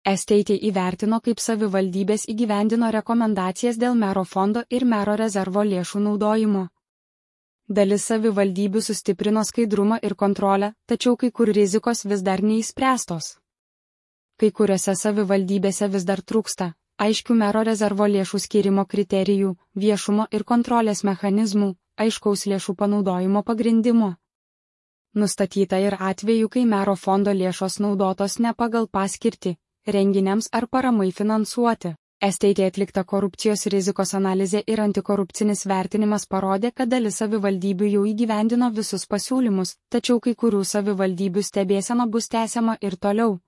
STT įvertino, kaip savivaldybės įgyvendino rekomendacijas dėl mero fondo ir mero rezervo lėšų naudojimo. Dalis savivaldybių sustiprino skaidrumą ir kontrolę, tačiau kai kur rizikos vis dar neįspręstos. Kai kuriuose savivaldybėse vis dar trūksta aiškių mero rezervo lėšų skyrimo kriterijų, viešumo ir kontrolės mechanizmų, aiškaus lėšų panaudojimo pagrindimo. Nustatyta ir atvejų, kai mero fondo lėšos naudotos ne pagal paskirtį, renginiams ar paramai finansuoti. STT atlikta korupcijos rizikos analizė ir antikorupcinis vertinimas parodė, kad dalis savivaldybių jau įgyvendino visus pasiūlymus, tačiau kai kurių savivaldybių stebėsena bus tęsiama ir toliau.